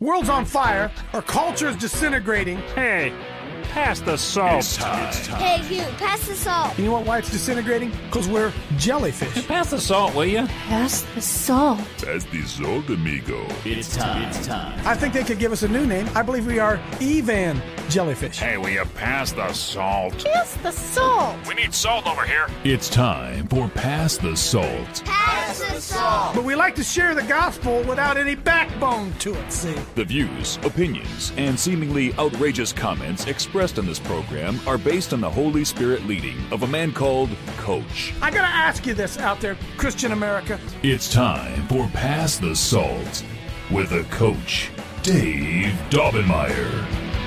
World's on fire. Our culture is disintegrating. Hey, pass the salt. It's time. Hey, you, pass the salt. You know why it's disintegrating? Because we're jellyfish. Pass the salt, will you? Pass the salt. Pass the salt, amigo. It's time. I think they could give us a new name. I believe we are Evan jellyfish. Hey, will you pass the salt? Pass the salt. We need salt over here. It's time for Pass the Salt. Pass the salt. But we like to share the gospel without any backbone to it, see? The views, opinions, and seemingly outrageous comments expressed in this program are based on the Holy Spirit leading of a man called Coach. I gotta ask you this out there, Christian America. It's time for Pass the Salt with the Coach, Dave Daubenmire.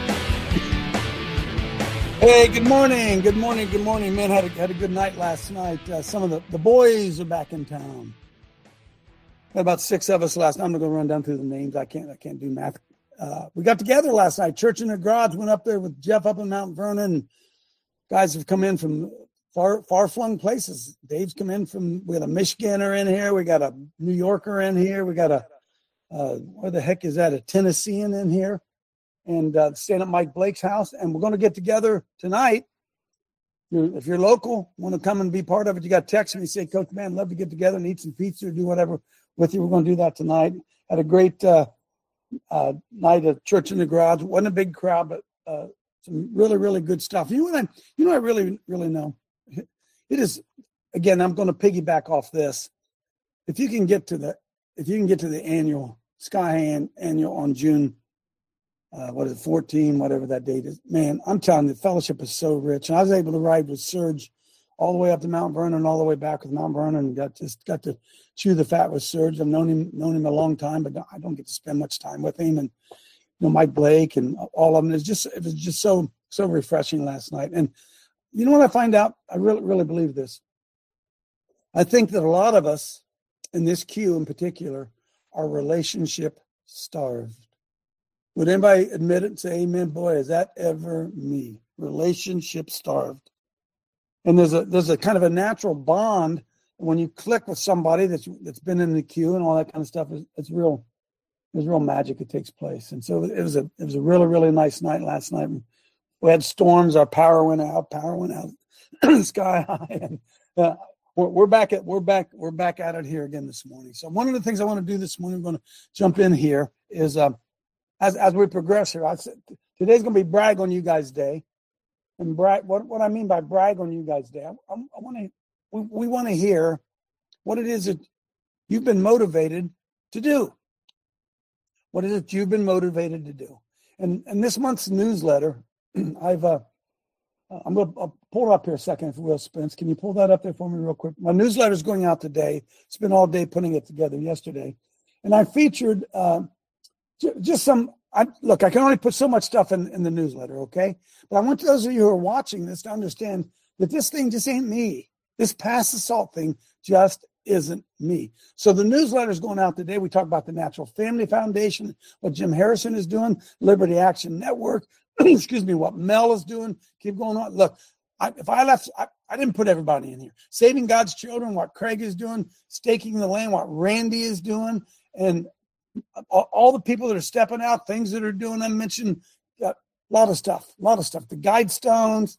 Hey, good morning. Man, had a good night last night. Some of the boys are back in town. Had about 6 of us last night. I'm going to run down through the names. I can't do math. We got together last night. Church in the Garage. Went up there with Jeff up in Mount Vernon. Guys have come in from far-flung places. Dave's come in we got a Michiganer in here. We got a New Yorker in here. We got where the heck is that? A Tennessean in here. And staying at Mike Blake's house. And we're going to get together tonight. If you're local, want to come and be part of it, you got to text me, say, Coach, man, love to get together and eat some pizza or do whatever with you. We're going to do that tonight. Had a great night at Church in the Garage. Wasn't a big crowd, but some really, really good stuff. You know I really, really know? It is, again, I'm going to piggyback off this. If you can get to the annual, Sky Annual on June 14, whatever that date is. Man, I'm telling you, the fellowship is so rich. And I was able to ride with Serge all the way up to Mount Vernon, all the way back with Mount Vernon, and got to chew the fat with Serge. I've known him a long time, but I don't get to spend much time with him. And Mike Blake and all of them. It was just so refreshing last night. And you know what I find out? I really, really believe this. I think that a lot of us in this queue in particular are relationship starved. Would anybody admit it and say, amen? Boy, is that ever me? Relationship starved. And there's a kind of a natural bond when you click with somebody that's been in the queue and all that kind of stuff. It's real magic that takes place. And so it was a really, really nice night last night. We had storms. Our power went out sky high. And we're back at it here again this morning. So one of the things I want to do this morning, I'm going to jump in here, is as we progress here, I said today's going to be brag on you guys day, and brag. What I mean by brag on you guys day, we want to hear what it is that you've been motivated to do. What is it you've been motivated to do? And this month's newsletter, I'm going to pull it up here a second, if you will, Spence. Can you pull that up there for me real quick? My newsletter is going out today. It's been all day putting it together yesterday, and I featured. Just some, I can only put so much stuff in the newsletter, okay? But I want those of you who are watching this to understand that this thing just ain't me. This Pass the Salt thing just isn't me. So the newsletter is going out today. We talk about the Natural Family Foundation, what Jim Harrison is doing, Liberty Action Network, excuse me, what Mel is doing. Keep going on. Look, I didn't put everybody in here. Saving God's Children, what Craig is doing, Staking the Land, what Randy is doing, and all the people that are stepping out, things that are doing. I mentioned a lot of stuff, the Guidestones.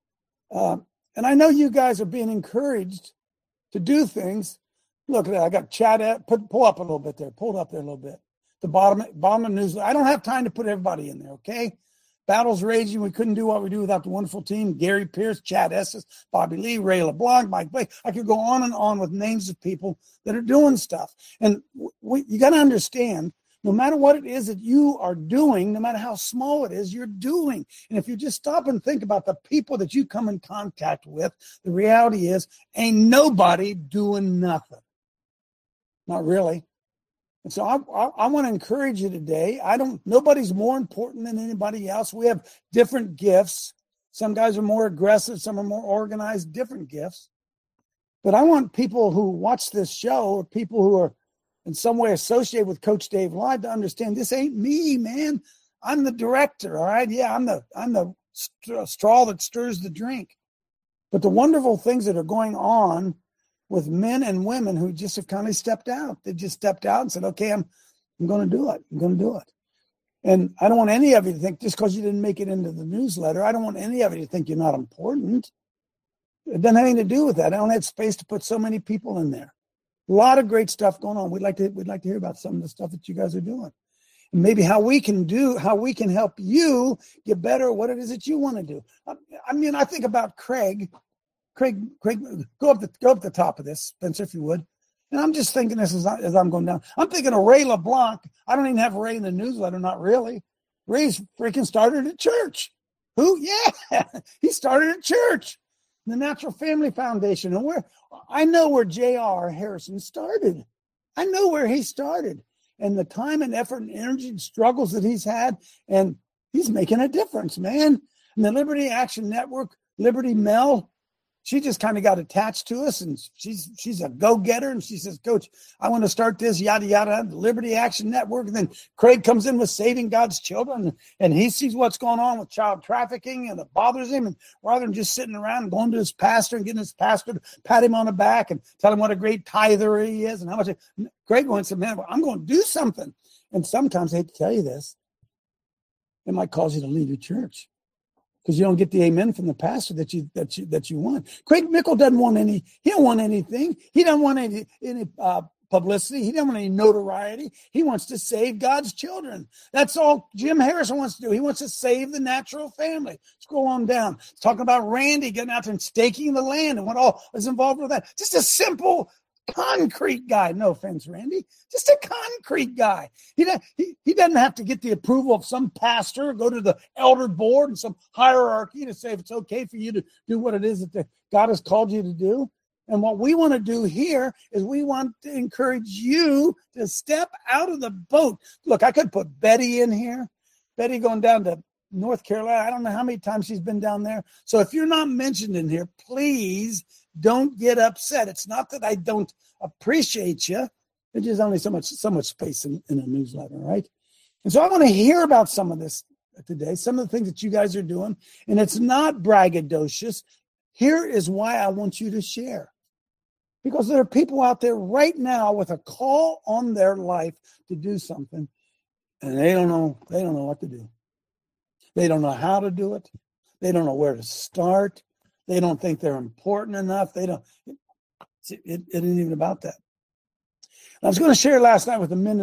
And I know you guys are being encouraged to do things. Look at that. I got Chad, pull up a little bit there. Pull it up there a little bit. The bottom of the newsletter. I don't have time to put everybody in there, okay? Battles raging. We couldn't do what we do without the wonderful team. Gary Pierce, Chad Estes, Bobby Lee, Ray LeBlanc, Mike Blake. I could go on and on with names of people that are doing stuff. And you got to understand, no matter what it is that you are doing, no matter how small it is, you're doing. And if you just stop and think about the people that you come in contact with, the reality is ain't nobody doing nothing. Not really. And so I want to encourage you today. Nobody's more important than anybody else. We have different gifts. Some guys are more aggressive. Some are more organized, different gifts. But I want people who watch this show, or people who are in some way associated with Coach Dave Live, to understand this ain't me, man. I'm the director. All right. Yeah. I'm the straw that stirs the drink. But the wonderful things that are going on with men and women who just have kind of stepped out. They just stepped out and said, okay, I'm going to do it. I'm going to do it. And I don't want any of you to think, just because you didn't make it into the newsletter, I don't want any of you to think you're not important. It doesn't have anything to do with that. I don't have space to put so many people in there. A lot of great stuff going on. We'd like to hear about some of the stuff that you guys are doing. And maybe how we can help you get better at what it is that you want to do. I mean, I think about Craig. Craig, go up the top of this, Spencer, if you would. And I'm just thinking this as I'm going down. I'm thinking of Ray LeBlanc. I don't even have Ray in the newsletter, not really. Ray's freaking started a church. Who? Yeah, he started a church, the Natural Family Foundation. And I know where J.R. Harrison started. I know where he started. And the time and effort and energy and struggles that he's had, and he's making a difference, man. And the Liberty Action Network, Liberty Mel, she just kind of got attached to us, and she's a go-getter, and she says, Coach, I want to start this, yada, yada, the Liberty Action Network. And then Craig comes in with Saving God's Children, and he sees what's going on with child trafficking, and it bothers him. And rather than just sitting around and going to his pastor and getting his pastor to pat him on the back and tell him what a great tither he is and how much, Craig went and said, man, I'm going to do something. And sometimes, I hate to tell you this, it might cause you to leave your church, because you don't get the amen from the pastor that you want. Craig Mickle doesn't want any. He don't want anything. He doesn't want any publicity. He doesn't want any notoriety. He wants to save God's children. That's all Jim Harrison wants to do. He wants to save the natural family. Scroll on down. It's talking about Randy getting out there and staking the land and what all is involved with that. Just a simple, concrete guy. No offense, Randy. Just a concrete guy. He doesn't have to get the approval of some pastor or go to the elder board and some hierarchy to say if it's okay for you to do what it is that God has called you to do. And what we want to do here is we want to encourage you to step out of the boat. Look, I could put Betty in here. Betty going down to North Carolina. I don't know how many times she's been down there. So if you're not mentioned in here, please don't get upset. It's not that I don't appreciate you. There's just only so much space in a newsletter, right? And so I want to hear about some of this today, some of the things that you guys are doing. And it's not braggadocious. Here is why I want you to share. Because there are people out there right now with a call on their life to do something, and they don't know what to do. They don't know how to do it. They don't know where to start. They don't think they're important enough. It isn't even about that. I was going to share last night with the men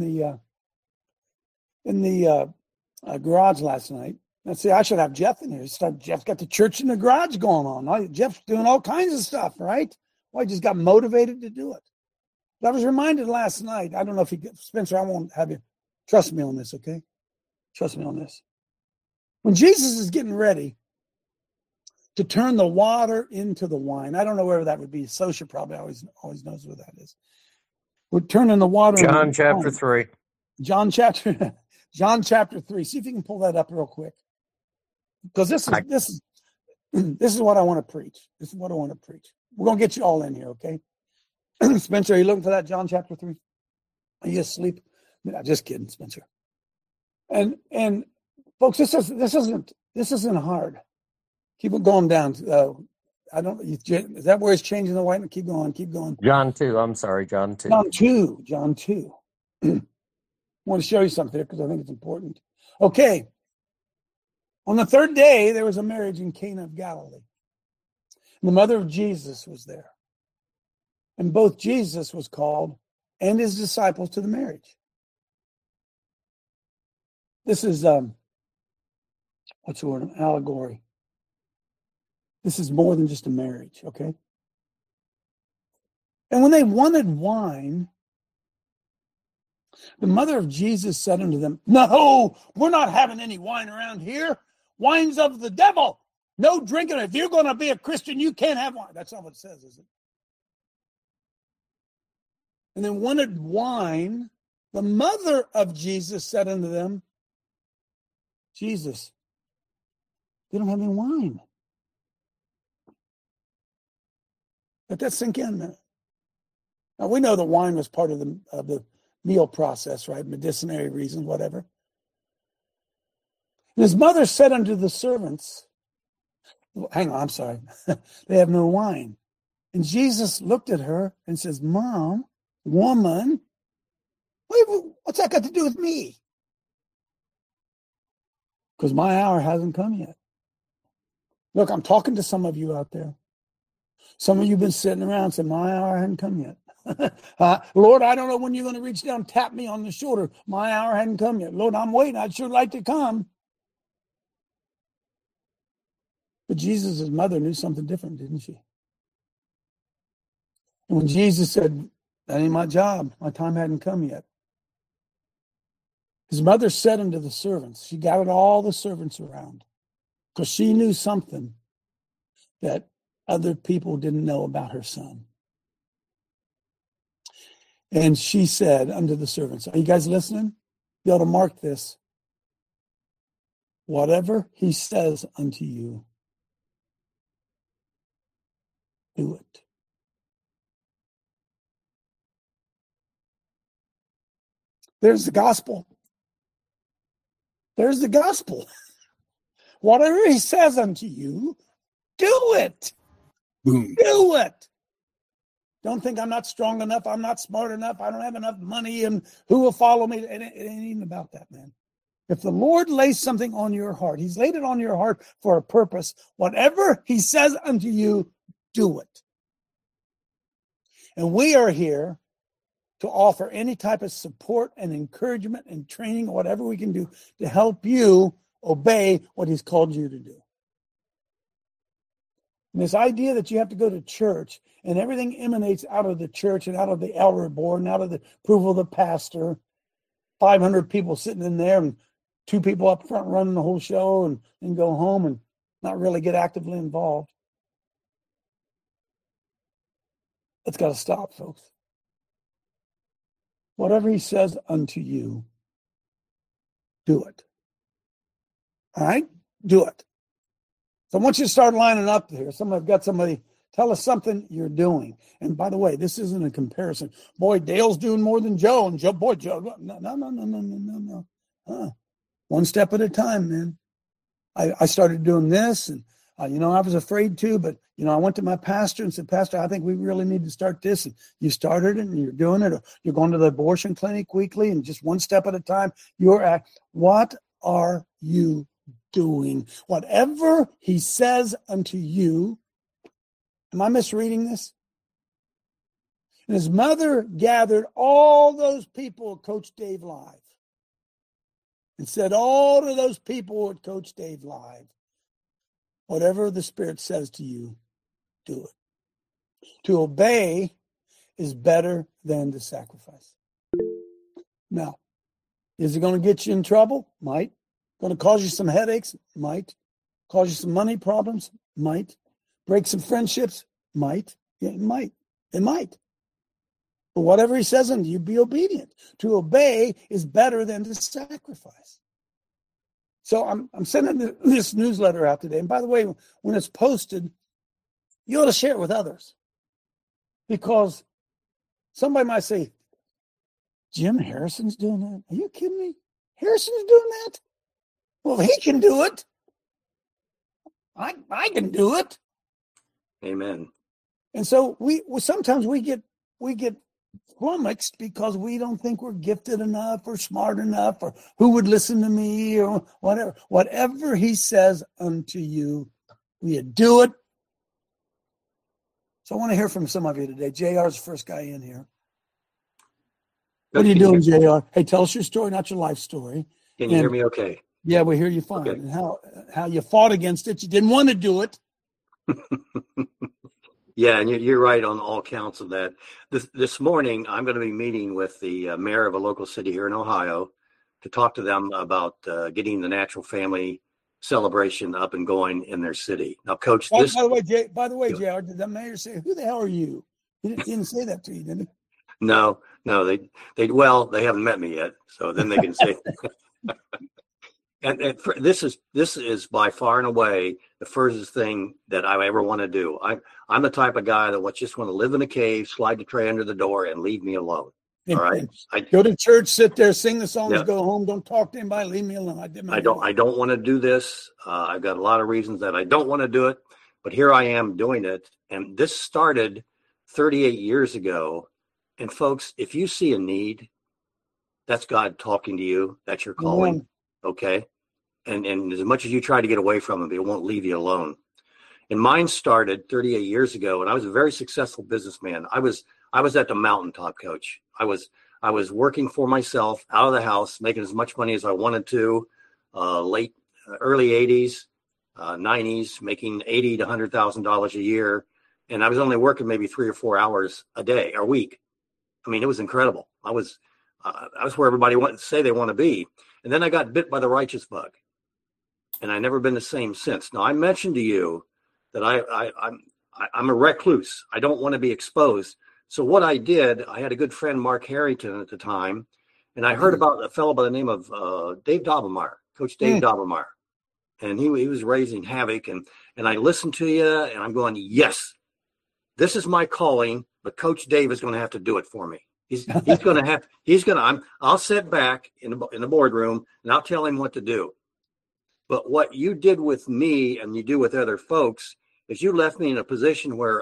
in the garage last night. Let's see, I should have Jeff in here. Jeff's got the church in the garage going on. Jeff's doing all kinds of stuff, right? Well, he just got motivated to do it. But I was reminded last night, I don't know if Spencer, I won't have you, trust me on this, okay? Trust me on this. When Jesus is getting ready to turn the water into the wine, I don't know where that would be. Sosha probably always knows where that is. We're turning the water into John chapter 3. John chapter 3. See if you can pull that up real quick. Because this is what I want to preach. This is what I want to preach. We're going to get you all in here, okay? Spencer, are you looking for that, John chapter 3? Are you asleep? No, just kidding, Spencer. And folks, this isn't hard. Keep it going down. Is that where it's changing the white? Keep going. John 2. I'm sorry, John 2. John 2. I want to show you something here because I think it's important. Okay. On the third day, there was a marriage in Cana of Galilee. The mother of Jesus was there. And both Jesus was called and his disciples to the marriage. This is, what's the word? An allegory. This is more than just a marriage, okay? And when they wanted wine, the mother of Jesus said unto them, no, we're not having any wine around here. Wine's of the devil. No drinking. If you're going to be a Christian, you can't have wine. That's not what it says, is it? And then wanted wine. The mother of Jesus said unto them, Jesus, they don't have any wine. Let that sink in a minute. Now, we know the wine was part of the meal process, right? Medicinary reasons, whatever. And his mother said unto the servants, hang on, I'm sorry. They have no wine. And Jesus looked at her and says, Mom, woman, what's that got to do with me? because my hour hasn't come yet. Look, I'm talking to some of you out there. Some of you have been sitting around and saying, my hour hasn't come yet. Lord, I don't know when you're going to reach down and tap me on the shoulder. My hour hasn't come yet. Lord, I'm waiting. I'd sure like to come. But Jesus' mother knew something different, didn't she? And when Jesus said, that ain't my job, my time hadn't come yet, his mother said unto the servants, she gathered all the servants around, because she knew something that other people didn't know about her son. And she said unto the servants, are you guys listening? You ought to mark this. Whatever he says unto you, do it. There's the gospel. There's the gospel. Whatever he says unto you, do it. Boom. Do it. Don't think I'm not strong enough. I'm not smart enough. I don't have enough money. And who will follow me? It ain't even about that, man. If the Lord lays something on your heart, he's laid it on your heart for a purpose. Whatever he says unto you, do it. And we are here to offer any type of support and encouragement and training, whatever we can do to help you obey what he's called you to do. And this idea that you have to go to church and everything emanates out of the church and out of the elder board and out of the approval of the pastor, 500 people sitting in there and 2 people up front running the whole show and go home and not really get actively involved. It's got to stop, folks. Whatever he says unto you, do it. All right? Do it. So I want you to start lining up here. I've got somebody, tell us something you're doing. And by the way, this isn't a comparison. Boy, Dale's doing more than Joe. And Joe, no. One step at a time, man. I started doing this, and I was afraid to, but I went to my pastor and said, Pastor, I think we really need to start this. And you started it, and you're doing it. Or you're going to the abortion clinic weekly, and just one step at a time. What are you doing? Whatever he says unto you. Am I misreading this? And his mother gathered all those people at Coach Dave Live and said, all of those people at Coach Dave Live, whatever the Spirit says to you, do it. To obey is better than to sacrifice. Now, is it going to get you in trouble? Might. Going to cause you some headaches? Might. Cause you some money problems? Might. Break some friendships? Might. Yeah, it might. It might. But whatever he says unto you, be obedient. To obey is better than to sacrifice. So I'm sending this newsletter out today. And by the way, when it's posted, you ought to share it with others. Because somebody might say, Jim Harrison's doing that? Are you kidding me? Harrison's doing that? Well, if he can do it, I can do it. Amen. And so we sometimes we get flummoxed because we don't think we're gifted enough or smart enough or who would listen to me or whatever. Whatever he says unto you, we do it. So I want to hear from some of you today. JR's the first guy in here. What are you doing, JR? Hey, tell us your story, not your life story. Can you hear me okay? Yeah, we hear you fine. Okay. And how you fought against it. You didn't want to do it. Yeah, and you're right on all counts of that. This morning, I'm going to be meeting with the mayor of a local city here in Ohio to talk to them about getting the natural family celebration up and going in their city. Now, Coach, By the way, JR, did the mayor say, "Who the hell are you"? He didn't say that to you, did he? No, they haven't met me yet, so then they can say. And this is by far and away the furthest thing that I ever want to do. I'm the type of guy that just want to live in a cave, slide the tray under the door, and leave me alone. All right. Go to church, sit there, sing the songs, Yeah. Go home. Don't talk to anybody. Leave me alone. I don't want to do this. I've got a lot of reasons that I don't want to do it, but here I am doing it. And this started 38 years ago. And folks, if you see a need, that's God talking to you. That's your calling. Okay. And as much as you try to get away from them, it won't leave you alone. And mine started 38 years ago, and I was a very successful businessman. I was at the mountaintop, Coach. I was working for myself out of the house, making as much money as I wanted to, early 80s, 90s, making $80,000 to $100,000 a year. And I was only working maybe 3 or 4 hours a day or a week. I mean, it was incredible. I was where everybody wants to say they want to be. And then I got bit by the righteous bug, and I've never been the same since. Now, I mentioned to you that I'm a recluse. I don't want to be exposed. So what I did, I had a good friend, Mark Harrington, at the time, and I heard about a fellow by the name of Dave Dobbelmeyer, Coach Dave Dobbelmeyer. And he was raising havoc, and I listened to you, and I'm going, yes, this is my calling, but Coach Dave is going to have to do it for me. I'll sit back in the boardroom, and I'll tell him what to do. But what you did with me and you do with other folks is you left me in a position where,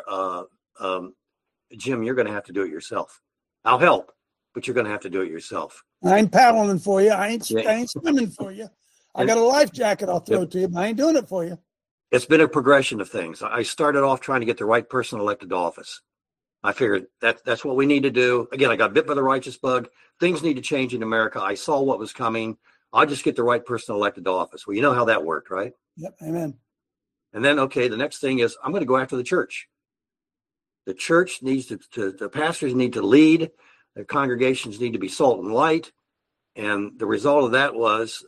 Jim, you're going to have to do it yourself. I'll help, but you're going to have to do it yourself. I ain't paddling for you. I ain't swimming for you. I got a life jacket I'll throw to you, but I ain't doing it for you. It's been a progression of things. I started off trying to get the right person elected to office. I figured that's what we need to do. Again, I got bit by the righteous bug. Things need to change in America. I saw what was coming. I'll just get the right person elected to office. Well, you know how that worked, right? Yep. Amen. And then, okay, the next thing is I'm going to go after the church. The church needs the pastors need to lead. The congregations need to be salt and light. And the result of that was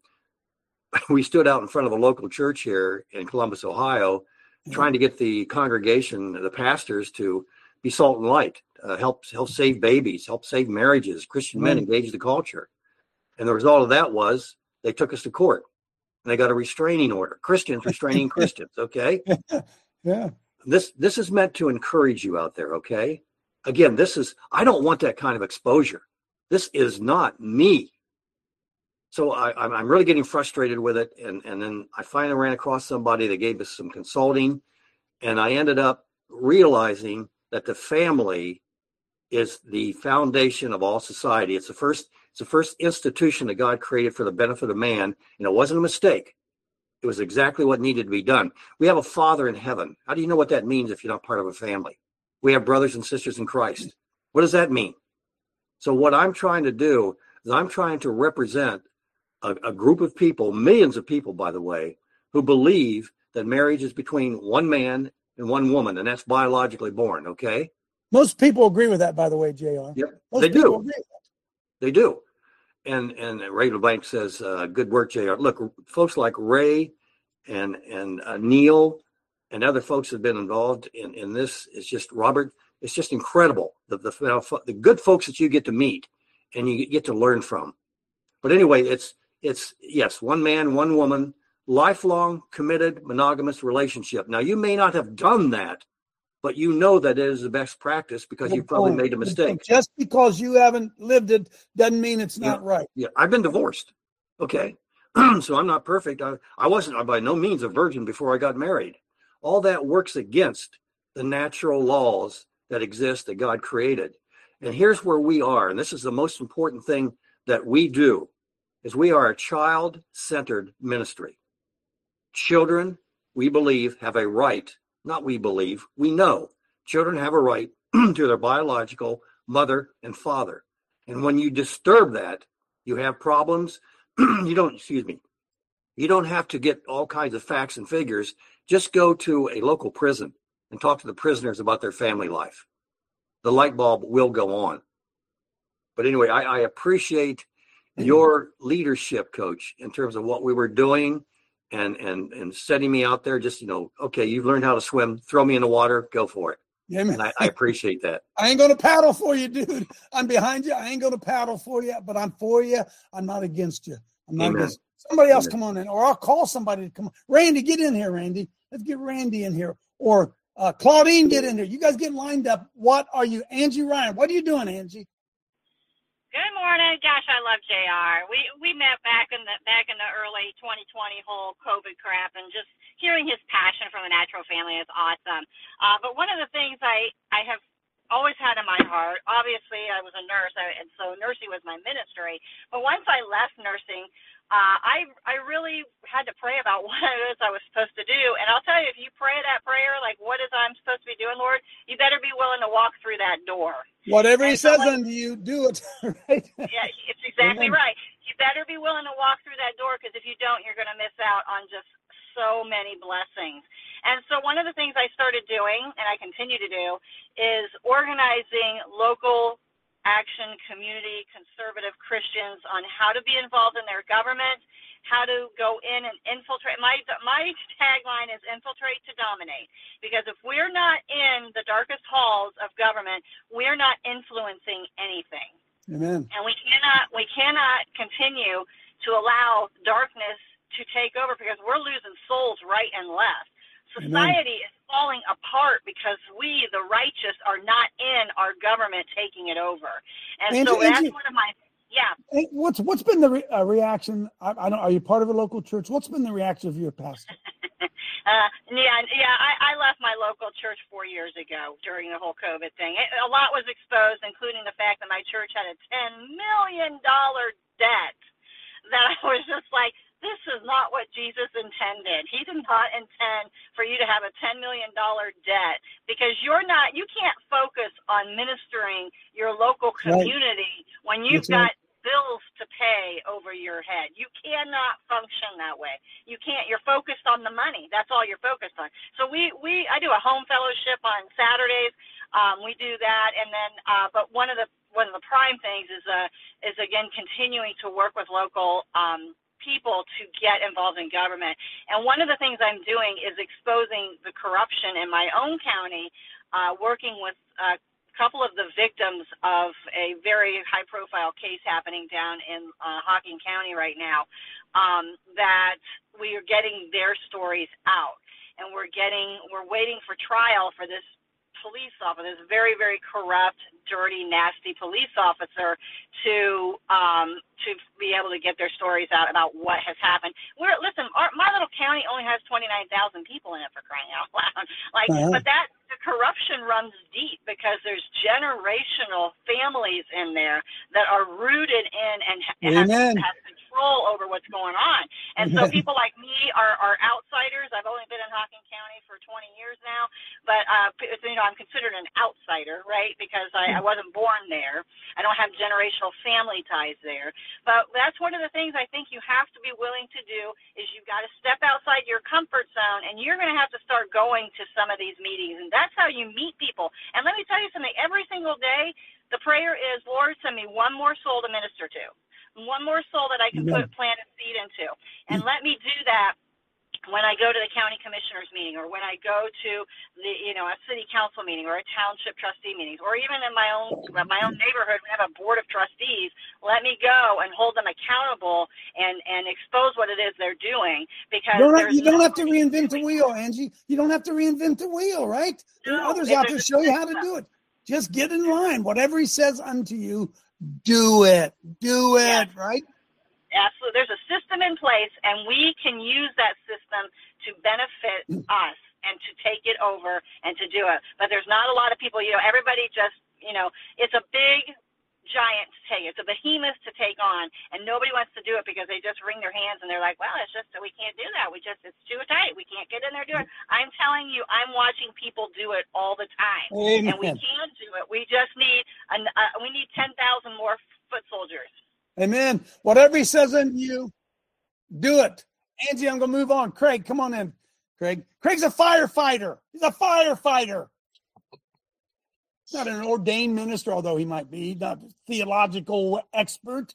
we stood out in front of a local church here in Columbus, Ohio, trying to get the congregation, the pastors, to be salt and light, help save babies, help save marriages, Christian men engage the culture. And the result of that was they took us to court, and they got a restraining order. Christians restraining Christians, okay? Yeah. This is meant to encourage you out there, okay? Again, I don't want that kind of exposure. This is not me. So I'm really getting frustrated with it. And then I finally ran across somebody that gave us some consulting, and I ended up realizing that the family is the foundation of all society. It's the first institution that God created for the benefit of man, and it wasn't a mistake. It was exactly what needed to be done. We have a Father in heaven. How do you know what that means if you're not part of a family? We have brothers and sisters in Christ. What does that mean? So what I'm trying to do is I'm trying to represent a group of people, millions of people, by the way, who believe that marriage is between one man and one woman, and that's biologically born, okay? Most people agree with that, by the way, JR. Yep, Most they do. people agree with that. They do. And Ray LeBlanc says, good work, JR. Look, folks like Ray and Neil and other folks have been involved in this. It's just, Robert, it's just incredible. The good folks that you get to meet and you get to learn from. But anyway, it's yes, one man, one woman, lifelong, committed, monogamous relationship. Now, you may not have done that, but you know that it is the best practice because you probably made a mistake. Just because you haven't lived it doesn't mean it's not right. Yeah, I've been divorced. Okay. So I'm not perfect. I wasn't by no means a virgin before I got married. All that works against the natural laws that exist that God created. And here's where we are. And this is the most important thing that we do is we are a child-centered ministry. Children, we believe, have a right. Not we believe, we know children have a right to their biological mother and father. And when you disturb that, you have problems. You don't have to get all kinds of facts and figures. Just go to a local prison and talk to the prisoners about their family life. The light bulb will go on. But anyway, I appreciate your leadership, Coach, in terms of what we were doing. And setting me out there, just, okay, you've learned how to swim, throw me in the water, go for it. Yeah, man. And I appreciate that. I ain't going to paddle for you, dude. I'm behind you. I ain't going to paddle for you, but I'm for you. I'm not against you. I'm not against you. Somebody else come on in, or I'll call somebody to come on. Randy, get in here, Randy. Let's get Randy in here. Or Claudine, get in here. You guys get lined up. What are you? Angie Ryan, what are you doing, Angie? Good morning. Gosh, I love JR. We met back in the early 2020 whole COVID crap, and just hearing his passion for the natural family is awesome. But one of the things I have always had in my heart, obviously I was a nurse, and so nursing was my ministry. But once I left nursing, I really had to pray about what it is I was supposed to do. And I'll tell you, if you pray that prayer, like, what is I'm supposed to be doing, Lord, you better be willing to walk through that door. Whatever he says unto you, do it. Right? Yeah, it's exactly right. You better be willing to walk through that door, because if you don't, you're going to miss out on just so many blessings. And so one of the things I started doing, and I continue to do, is organizing local action community conservative Christians on how to be involved in their government, how to go in and infiltrate. My tagline is infiltrate to dominate, because if we're not in the darkest halls of government, we're not influencing anything. Amen. And we cannot continue to allow darkness to take over, because we're losing souls right and left. Society is falling apart because we, the righteous, are not in our government taking it over. And so that's one of my, What's been the reaction? I don't. Are you part of a local church? What's been the reaction of your pastor? I left my local church 4 years ago during the whole COVID thing. A lot was exposed, including the fact that my church had a $10 million debt that I was just like, this is not what Jesus intended. He did not intend for you to have a $10 million debt, because you can't focus on ministering your local community when you've got bills to pay over your head. You cannot function that way. You can't. You're focused on the money. That's all you're focused on. So I do a home fellowship on Saturdays. We do that, and then but one of the prime things is again continuing to work with local people to get involved in government. And one of the things I'm doing is exposing the corruption in my own county, working with a couple of the victims of a very high-profile case happening down in Hocking County right now, that we are getting their stories out. And we're waiting for trial for this police officer, this very, very corrupt, dirty, nasty police officer, to be able to get their stories out about what has happened. My little county only has 29,000 people in it, for crying out loud. But the corruption runs deep, because there's generational families in there that are rooted in and have control over what's going on. And so people like me are outsiders. I've only been in Hocking County for 20 years now, but I'm considered an outsider, right? Because I wasn't born there. I don't have generational family ties there. But that's one of the things I think you have to be willing to do, is you've got to step outside your comfort zone, and you're going to have to start going to some of these meetings. And that's how you meet people. And let me tell you something, every single day, the prayer is, Lord, send me one more soul to minister to, one more soul that I can plant a seed into. And let me do that when I go to the county commissioners meeting, or when I go to a city council meeting, or a township trustee meeting, or even in my own neighborhood, we have a board of trustees. Let me go and hold them accountable and expose what it is they're doing, because you don't have to reinvent the wheel, Angie. You don't have to reinvent the wheel, right? There are others out there show you how to do it. Just get in line. Whatever he says unto you, do it. Do it, right? Absolutely. There's a system in place, and we can use that system to benefit us and to take it over and to do it. But there's not a lot of people, everybody just, it's a big giant to take. It's a behemoth to take on, and nobody wants to do it because they just wring their hands and they're like, well, it's just that we can't do that. It's too tight. We can't get in there and do it. I'm telling you, I'm watching people do it all the time. Amen. And we can do it. We just need 10,000 more foot soldiers. Amen. Whatever he says unto you, do it. Angie, I'm going to move on. Craig, come on in. Craig's a firefighter. He's a firefighter. He's not an ordained minister, although he might be. He's not a theological expert.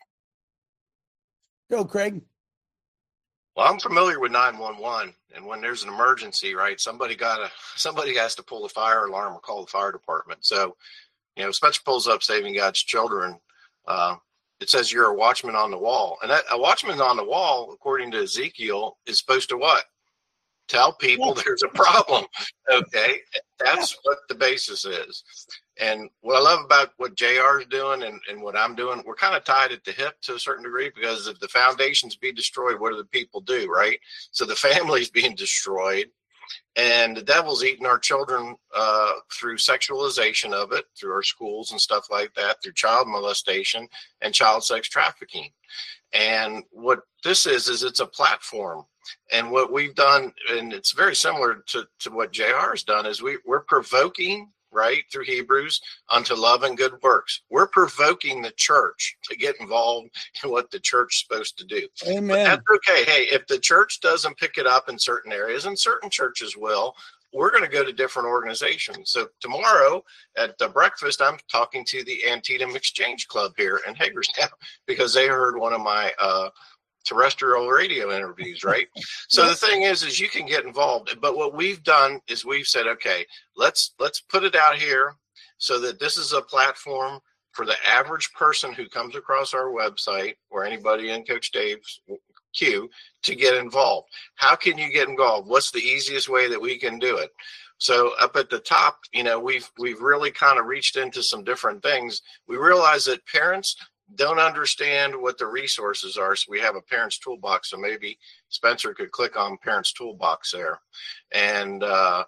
Go, Craig. Well, I'm familiar with 911, and when there's an emergency, right, somebody has to pull the fire alarm or call the fire department. So, Special pulls up Saving God's Children. It says you're a watchman on the wall. And a watchman on the wall, according to Ezekiel, is supposed to what? Tell people there's a problem. Okay. That's what the basis is. And what I love about what JR is doing and what I'm doing, we're kind of tied at the hip to a certain degree, because if the foundations be destroyed, what do the people do, right? So the family's being destroyed. And the devil's eating our children through sexualization of it, through our schools and stuff like that, through child molestation and child sex trafficking. And what this is it's a platform. And what we've done, and it's very similar to what JR has done, is we're provoking, right, through Hebrews unto love and good works. We're provoking the church to get involved in what the church is supposed to do. Amen. But that's okay. Hey, if the church doesn't pick it up in certain areas, and certain churches will, we're going to go to different organizations. So tomorrow at the breakfast, I'm talking to the Antietam Exchange Club here in Hagerstown because they heard one of my terrestrial radio interviews, right? So the thing is you can get involved. But what we've done is we've said, okay, let's put it out here so that this is a platform for the average person who comes across our website or anybody in Coach Dave's queue to get involved. How can you get involved? What's the easiest way that we can do it? So up at the top, we've really kind of reached into some different things. We realize that parents don't understand what the resources are. So we have a parent's toolbox. So maybe Spencer could click on parent's toolbox there. And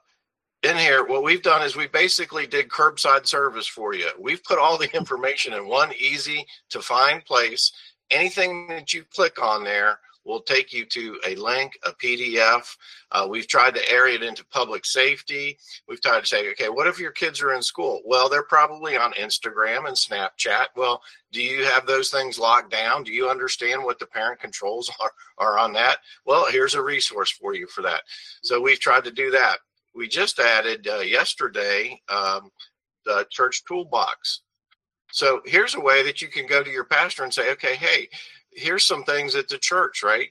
in here, what we've done is we basically did curbside service for you. We've put all the information in one easy to find place. Anything that you click on there will take you to a link, a PDF. We've tried to area it into public safety. We've tried to say, okay, what if your kids are in school? Well, they're probably on Instagram and Snapchat. Well, do you have those things locked down? Do you understand what the parent controls are on that? Well, here's a resource for you for that. So we've tried to do that. We just added yesterday the church toolbox. So here's a way that you can go to your pastor and say, okay, hey, here's some things at the church, right?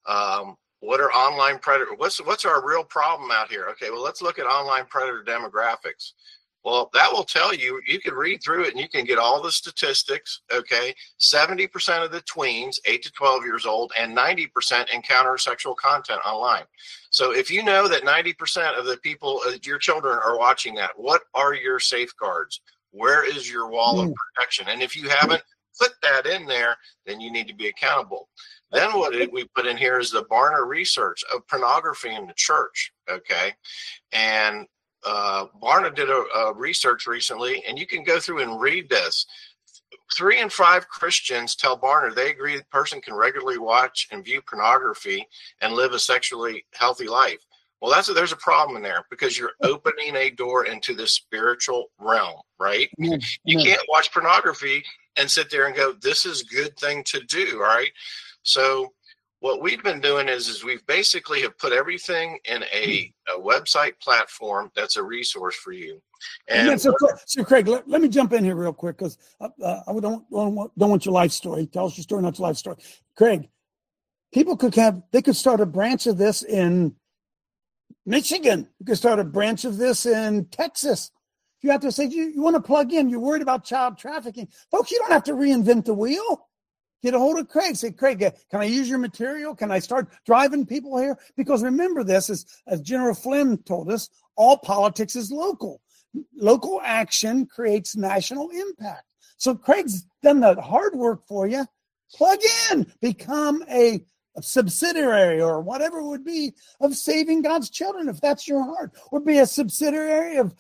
What are online predator? What's our real problem out here? Okay, well, let's look at online predator demographics. Well, that will tell you, you can read through it and you can get all the statistics, okay? 70% of the tweens, 8 to 12 years old, and 90% encounter sexual content online. So if you know that 90% of the people, your children are watching that, what are your safeguards? Where is your wall of protection? And if you haven't put that in there, then you need to be accountable. Then what we put in here is the Barna research of pornography in the church, okay? And Barna did a research recently, and you can go through and read this. 3 in 5 Christians tell Barna they agree the person can regularly watch and view pornography and live a sexually healthy life. Well, there's a problem in there because you're opening a door into the spiritual realm, right? You can't watch pornography and sit there and go, this is a good thing to do, right? So what we've been doing is we've basically have put everything in a website platform that's a resource for you. And so Craig, let me jump in here real quick because I don't want your life story. Tell us your story, not your life story. Craig, people could start a branch of this in Michigan. You could start a branch of this in Texas. You have to say, you want to plug in, you're worried about child trafficking. Folks, you don't have to reinvent the wheel. Get a hold of Craig. Say, Craig, can I use your material? Can I start driving people here? Because remember this, as General Flynn told us, all politics is local. Local action creates national impact. So Craig's done the hard work for you. Plug in. Become a subsidiary or whatever it would be of saving God's children, if that's your heart. Or be a subsidiary of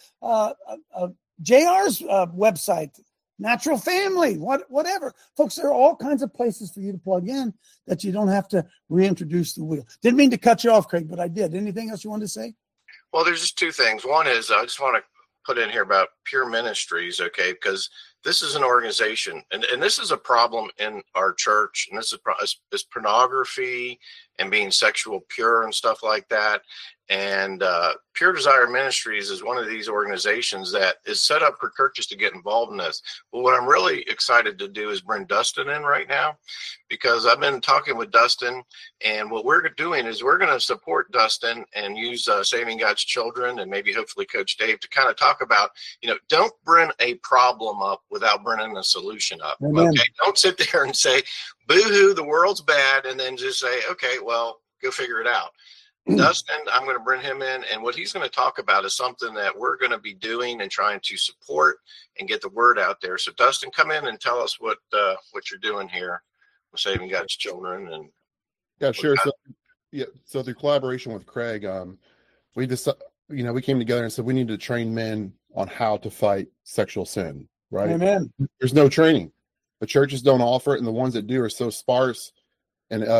JR's website, Natural Family, whatever. Folks, there are all kinds of places for you to plug in that you don't have to reintroduce the wheel. Didn't mean to cut you off, Craig, but I did. Anything else you wanted to say? Well, there's just 2 things. One is I just want to put in here about Pure Ministries, okay, because this is an organization, and this is a problem in our church, and this is pornography and being sexual pure and stuff like that. And Pure Desire Ministries is one of these organizations that is set up for churches to get involved in this. Well, what I'm really excited to do is bring Dustin in right now, because I've been talking with Dustin, and what we're doing is we're going to support Dustin and use Saving God's Children and maybe hopefully Coach Dave to kind of talk about, don't bring a problem up without bringing a solution up. Amen. Okay, don't sit there and say, boo-hoo, the world's bad, and then just say, okay, well, go figure it out. Dustin, I'm going to bring him in, and what he's going to talk about is something that we're going to be doing and trying to support and get the word out there. So, Dustin, come in and tell us what you're doing here with Saving God's Children. And yeah, sure. So through collaboration with Craig, we decided, we came together and said we need to train men on how to fight sexual sin. Right? Amen. There's no training. The churches don't offer it, and the ones that do are so sparse. And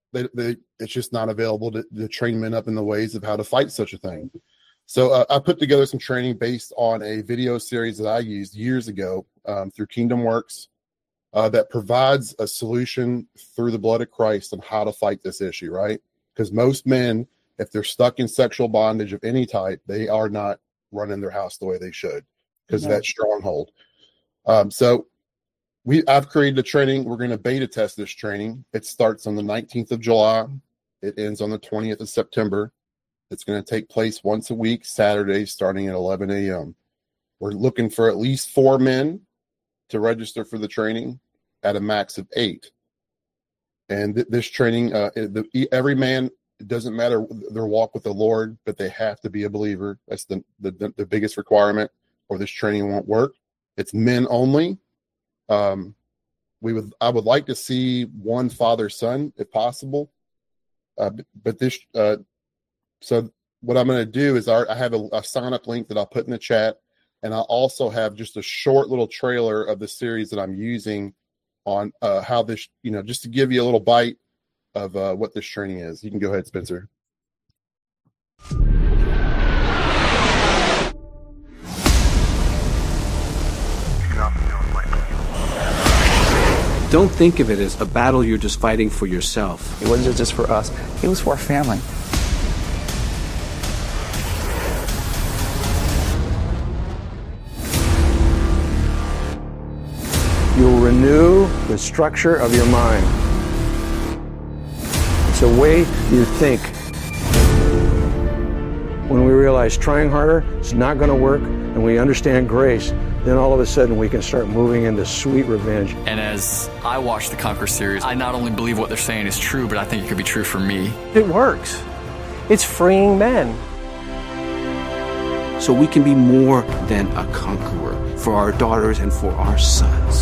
it's just not available to train men up in the ways of how to fight such a thing. So I put together some training based on a video series that I used years ago through Kingdom Works that provides a solution through the blood of Christ on how to fight this issue, right? Because most men, if they're stuck in sexual bondage of any type, they are not running their house the way they should because of that stronghold. So I've created a training. We're going to beta test this training. It starts on the 19th of July. It ends on the 20th of September. It's going to take place once a week, Saturdays, starting at 11 a.m. We're looking for at least 4 men to register for the training at a max of 8. And this training, every man, it doesn't matter their walk with the Lord, but they have to be a believer. That's the biggest requirement, or this training won't work. It's men only. I would like to see one father-son if possible. So what I'm going to do is I have a sign-up link that I'll put in the chat, and I'll also have just a short little trailer of the series that I'm using on how this, just to give you a little bite of what this training is. You can go ahead, Spencer. Don't think of it as a battle you're just fighting for yourself. It wasn't just for us. It was for our family. You'll renew the structure of your mind. It's a way you think. When we realize trying harder is not going to work, and we understand grace, then all of a sudden we can start moving into sweet revenge. And as I watch the Conquer series, I not only believe what they're saying is true, but I think it could be true for me. It works. It's freeing men. So we can be more than a conqueror for our daughters and for our sons.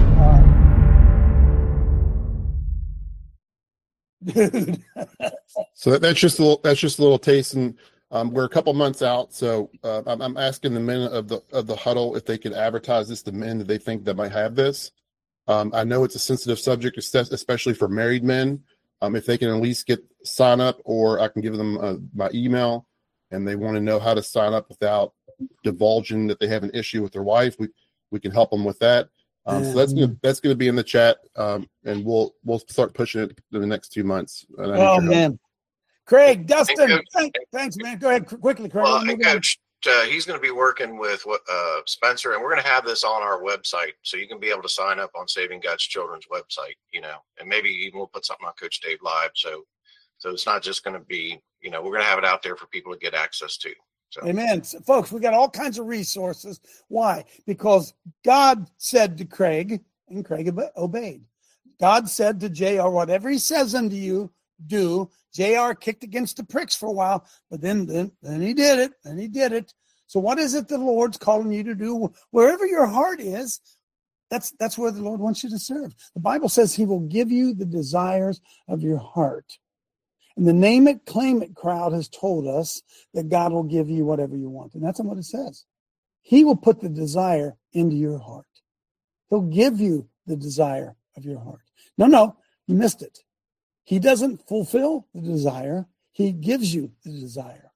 So that's just a little taste, and we're a couple months out. So I'm asking the men of the huddle if they could advertise this to men that they think that might have this. I know it's a sensitive subject, especially for married men. If they can at least sign up, or I can give them my email, and they want to know how to sign up without divulging that they have an issue with their wife, we can help them with that. So that's gonna be in the chat, and we'll start pushing it in the next 2 months. Oh man, Craig, Dustin, thanks man. Go ahead quickly, Craig. Well, Coach, he's going to be working with Spencer, and we're going to have this on our website, so you can be able to sign up on Saving God's Children's website, and maybe even we'll put something on Coach Dave Live, so it's not just going to be, we're going to have it out there for people to get access to. So. Amen. So, folks, we got all kinds of resources. Why? Because God said to Craig, and Craig obeyed. God said to JR, whatever he says unto you, do. JR kicked against the pricks for a while, but then he did it, and he did it. So what is it the Lord's calling you to do? Wherever your heart is, that's where the Lord wants you to serve. The Bible says he will give you the desires of your heart. And the name it, claim it crowd has told us that God will give you whatever you want. And that's what it says. He will put the desire into your heart. He'll give you the desire of your heart. No, you missed it. He doesn't fulfill the desire. He gives you the desire.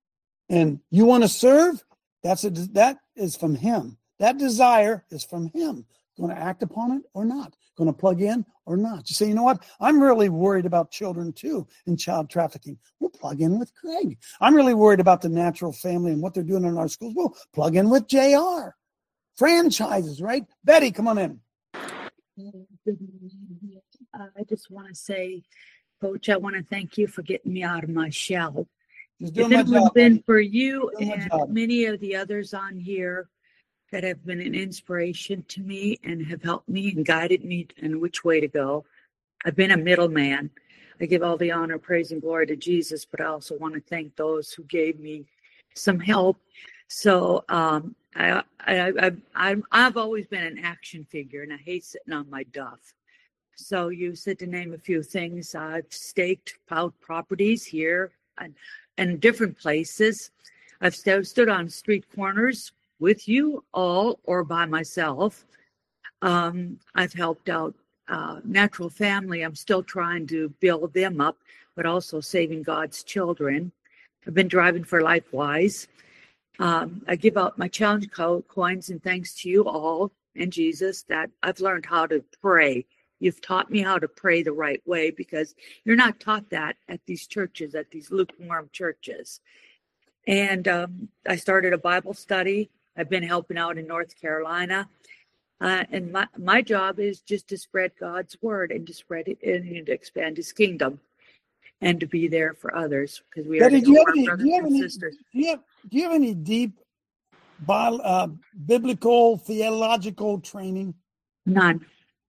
And you want to serve? That is from him. That desire is from him. Going to act upon it or not? Going to plug in or not? You say, you know what? I'm really worried about children too and child trafficking. We'll plug in with Craig. I'm really worried about the natural family and what they're doing in our schools. We'll plug in with JR. Franchises, right? Betty, come on in. I just want to say, Coach, I want to thank you for getting me out of my shell. If it hadn't been for you and many of the others on here that have been an inspiration to me and have helped me and guided me in which way to go. I've been a middleman. I give all the honor, praise, and glory to Jesus, but I also want to thank those who gave me some help. So I've always been an action figure, and I hate sitting on my duff. So you said to name a few things. I've staked out properties here and different places. I've stood on street corners with you all or by myself. I've helped out natural family, I'm still trying to build them up, but also saving God's children. I've been driving for LifeWise. I give out my challenge coins, and thanks to you all and Jesus that I've learned how to pray. You've taught me how to pray the right way, because you're not taught that at these churches, at these lukewarm churches. And I started a Bible study. I've been helping out in North Carolina. And my job is just to spread God's word and to spread it and to expand his kingdom and to be there for others, because we are brothers and sisters. Do you have any deep biblical theological training? None.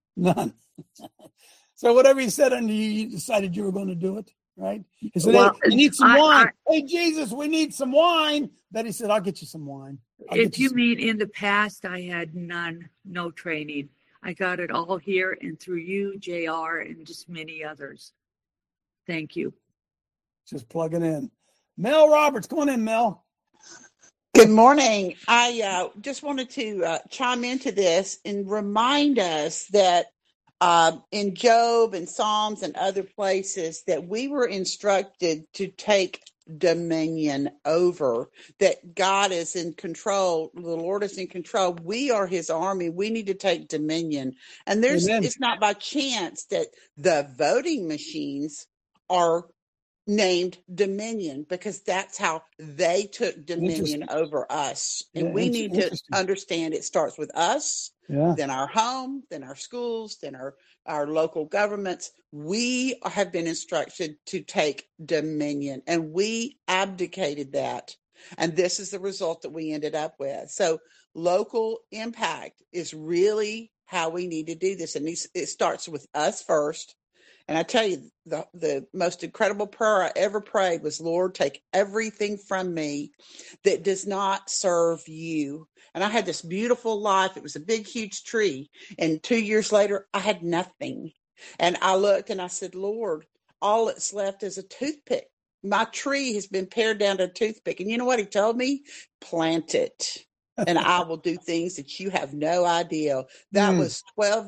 So whatever he said unto you, you decided you were going to do it, right? He said, Well, hey, we need some wine. Hey, Jesus, we need some wine. Then he said, I'll get you some wine. If you mean in the past, I had no training. I got it all here and through you, JR, and just many others. Thank you. Just plug it in. Mel Roberts, come on in, Mel. Good morning. I just wanted to chime into this and remind us that in Job and Psalms and other places that we were instructed to take dominion over, that God is in control, the Lord is in control. We are his army. We need to take dominion. And it's not by chance that the voting machines are named Dominion, because that's how they took dominion over us. And we need to understand it starts with us, then our home, then our schools, then our local governments. We have been instructed to take dominion, and we abdicated that. And this is the result that we ended up with. So local impact is really how we need to do this. And it starts with us first. And I tell you, the most incredible prayer I ever prayed was, Lord, take everything from me that does not serve you. And I had this beautiful life. It was a big, huge tree. And 2 years later, I had nothing. And I looked and I said, Lord, all that's left is a toothpick. My tree has been pared down to a toothpick. And you know what he told me? Plant it. And I will do things that you have no idea. That was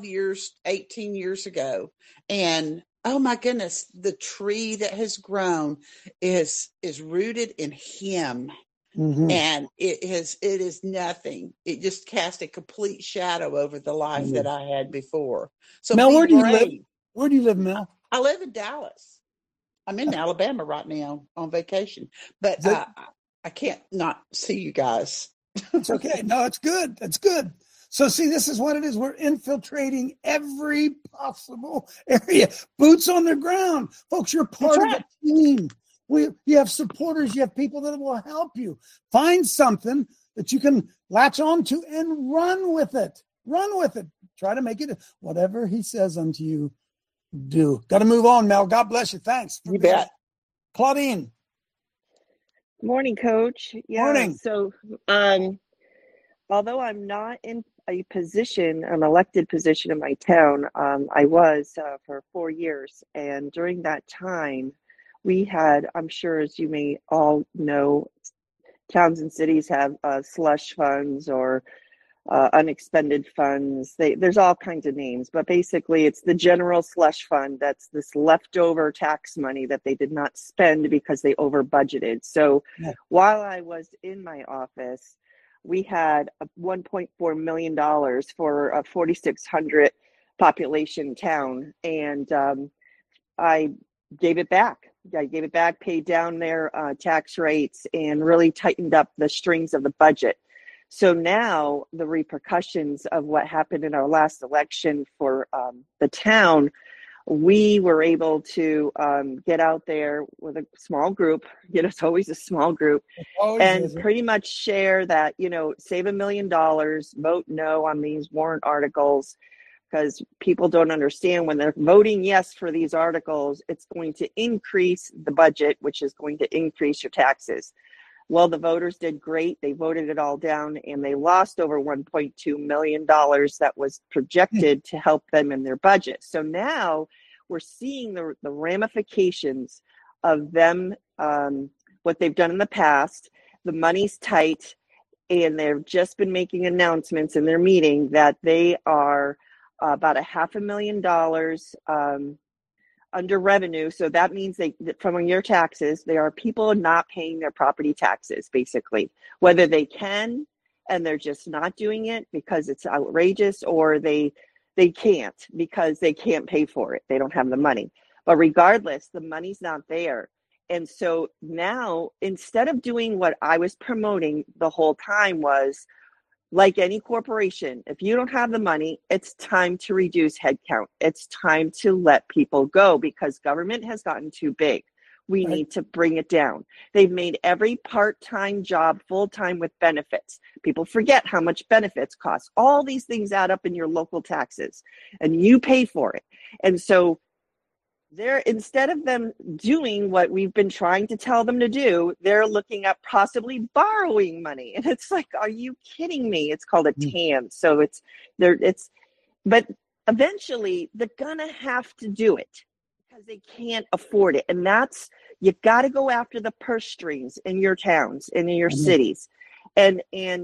18 years ago. And oh my goodness, the tree that has grown is rooted in him. Mm-hmm. And it is nothing. It just cast a complete shadow over the life that I had before. So Mel, where do you live? Where do you live, Mel? I live in Dallas. I'm in Alabama right now on vacation, but I can't not see you guys. It's okay. No, it's good. That's good. So see, this is what it is. We're infiltrating every possible area. Boots on the ground. Folks, you're part of a team. You have supporters. You have people that will help you. Find something that you can latch on to and run with it. Run with it. Try to make it whatever he says unto you, do. Got to move on, Mel. God bless you. Thanks. You bet. Claudine. Morning, Coach. Yeah, morning. So, although I'm not in a position, an elected position in my town, I was for 4 years. And during that time, we had, I'm sure as you may all know, towns and cities have slush funds or unexpended funds. There's all kinds of names, but basically it's the general slush fund. That's this leftover tax money that they did not spend because they over budgeted. So while I was in my office, we had $1.4 million for a 4,600 population town. And I gave it back. Paid down their tax rates and really tightened up the strings of the budget. So now the repercussions of what happened in our last election for the town, we were able to get out there with a small group, it's always a small group, pretty much share that, save $1 million, vote no on these warrant articles, because people don't understand when they're voting yes for these articles, it's going to increase the budget, which is going to increase your taxes. Well, the voters did great. They voted it all down and they lost over $1.2 million that was projected to help them in their budget. So now we're seeing the ramifications of them, what they've done in the past. The money's tight and they've just been making announcements in their meeting that they are about $500,000 under revenue. So that means from your taxes, there are people not paying their property taxes, basically, whether they can and they're just not doing it because it's outrageous, or they can't because they can't pay for it. They don't have the money. But regardless, the money's not there. And so now, instead of doing what I was promoting the whole time, was like any corporation, if you don't have the money, it's time to reduce headcount. It's time to let people go because government has gotten too big. We need to bring it down. They've made every part-time job full-time with benefits. People forget how much benefits cost. All these things add up in your local taxes, and you pay for it. And so instead of them doing what we've been trying to tell them to do, they're looking at possibly borrowing money. And it's like, are you kidding me? It's called a TAN. So but eventually they're gonna have to do it because they can't afford it. And you got to go after the purse strings in your towns and in your cities. And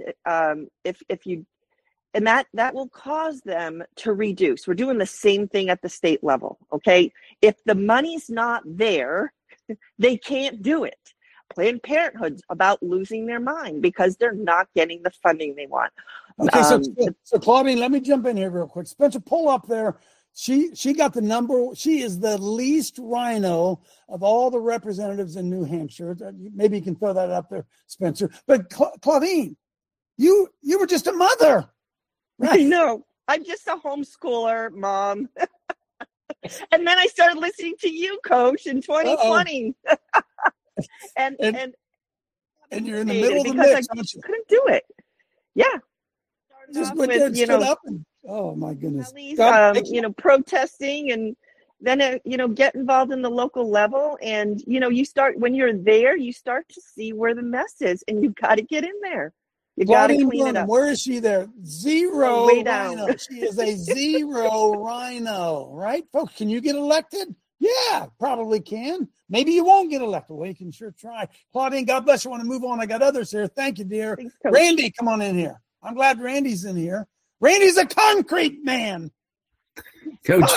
that will cause them to reduce. We're doing the same thing at the state level, okay? If the money's not there, they can't do it. Planned Parenthood's about losing their mind because they're not getting the funding they want. Okay, so Claudine, let me jump in here real quick. Spencer, pull up there. She got the number. She is the least rhino of all the representatives in New Hampshire. Maybe you can throw that up there, Spencer. But Claudine, you were just a mother. Right. No, I'm just a homeschooler, Mom. And then I started listening to you, Coach, in 2020. and you're in the middle of the mix. I couldn't do it. Yeah. Just went there and stood up and, oh my goodness. Protesting, and then get involved in the local level, and when you're there, you start to see where the mess is, and you've got to get in there. You got to clean it up. Where is she there? Zero way down. rhino. She is a zero rhino, right, folks? Can you get elected? Yeah, probably can. Maybe you won't get elected. Well, you can sure try. Claudine, God bless you. I want to move on. I got others here. Thank you, dear. Thanks, Randy, come on in here. I'm glad Randy's in here. Randy's a concrete man. Coach,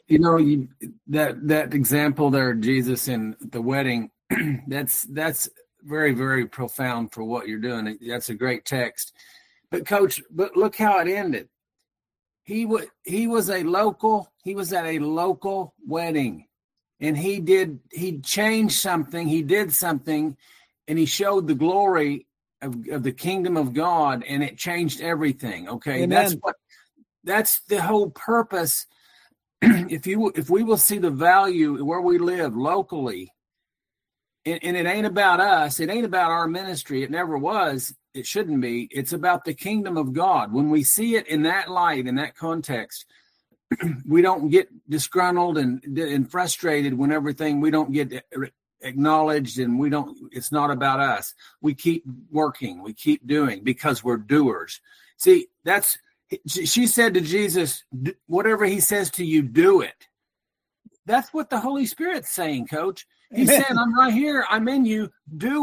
that example there, Jesus in the wedding, that's very, very profound for what you're doing. That's a great text. But Coach, look how it ended. He was at a local wedding, and he changed something, he did something, and he showed the glory of the kingdom of God, and it changed everything. Okay. Amen. That's the whole purpose. If we will see the value where we live locally, and it ain't about us. It ain't about our ministry. It never was. It shouldn't be. It's about the kingdom of God. When we see it in that light, in that context, we don't get disgruntled and frustrated when we don't get acknowledged, and it's not about us. We keep working. We keep doing because we're doers. See, she said to Jesus, whatever he says to you, do it. That's what the Holy Spirit's saying, Coach. He said, I'm right here. I'm in you. Do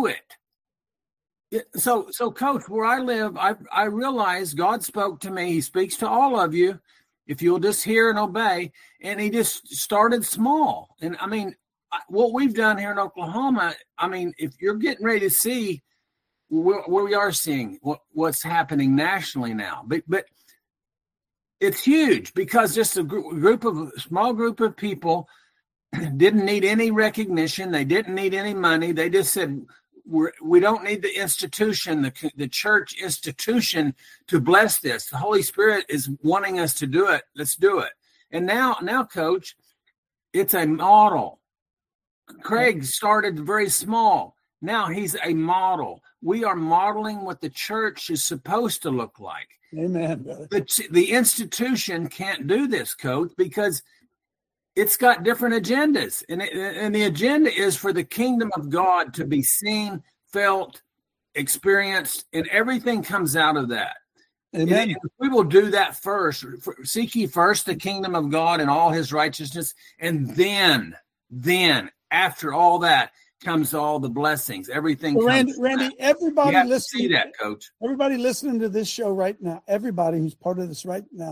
it. So Coach, where I live, I realize God spoke to me. He speaks to all of you if you'll just hear and obey. And he just started small. And I mean, what we've done here in Oklahoma, I mean, if you're getting ready to see where we are seeing what's happening nationally now, but it's huge because just a small group of people didn't need any recognition. They didn't need any money. They just said, we don't need the institution, the church institution to bless this. The Holy Spirit is wanting us to do it. Let's do it. And now, Coach, it's a model. Craig started very small. Now he's a model. We are modeling what the church is supposed to look like. Amen, brother. But the institution can't do this, Coach, because it's got different agendas. And the agenda is for the kingdom of God to be seen, felt, experienced, and everything comes out of that. Amen. And we will do that first. Seek ye first the kingdom of God and all his righteousness. And then after all that comes all the blessings. Everything comes. Randy, everybody listening. See that, Coach. Everybody listening to this show right now, everybody who's part of this right now,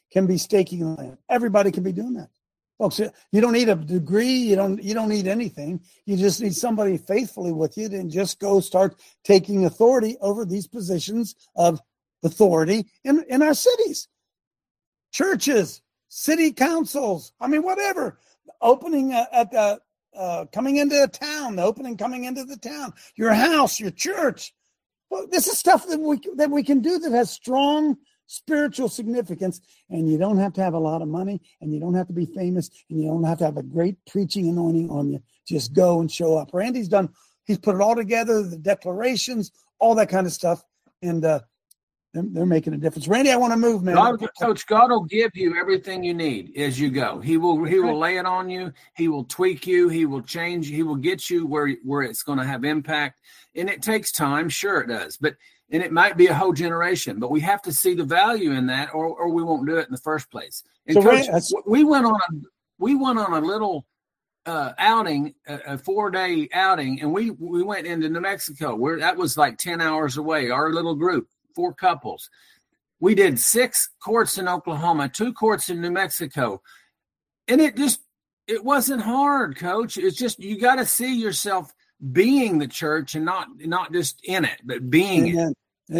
can be staking land. Everybody can be doing that. Folks, you don't need a degree. You don't need anything. You just need somebody faithfully with you and just go start taking authority over these positions of authority in our cities, churches, city councils. I mean, whatever. Opening at the coming into a town, the opening coming into the town, your house, your church. Well, this is stuff that we can do that has strong spiritual significance, and you don't have to have a lot of money, and you don't have to be famous, and you don't have to have a great preaching anointing on you. Just go and show up. Randy's put it all together, the declarations, all that kind of stuff, and they're making a difference. Randy, I want to move, man. Coach, God will give you everything you need as you go. He will lay it on you. He will tweak you. He will change. He will get you where it's going to have impact. And it takes time. Sure it does. And it might be a whole generation, but we have to see the value in that, or we won't do it in the first place. And so Coach, we went on a little outing, a 4-day outing, and we went into New Mexico, where that was like 10 hours away. Our little group, 4 couples. We did 6 courts in Oklahoma, 2 courts in New Mexico, and it wasn't hard, Coach. It's just you got to see yourself being the church and not just in it, but being it.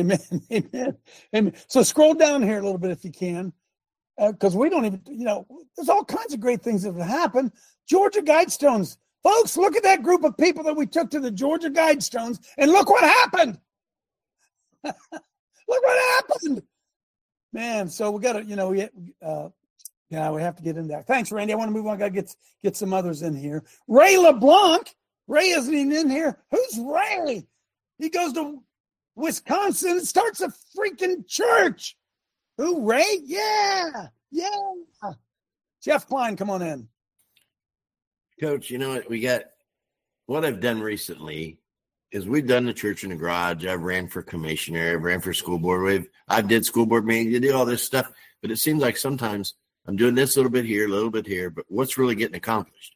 Amen. So scroll down here a little bit if you can, because we don't even, there's all kinds of great things that have happened. Georgia Guidestones. Folks, look at that group of people that we took to the Georgia Guidestones, and look what happened. Look what happened. Man, so we got to, we have to get in there. Thanks, Randy. I want to move on. I got to get some others in here. Ray LeBlanc. Ray isn't even in here. Who's Ray? He goes to Wisconsin and starts a freaking church. Who, Ray? Yeah. Jeff Klein, come on in. Coach, you know what I've done recently is we've done the church in the garage. I've ran for commissioner. I've ran for school board. I did school board meetings. You do all this stuff. But it seems like sometimes I'm doing this a little bit here, but what's really getting accomplished?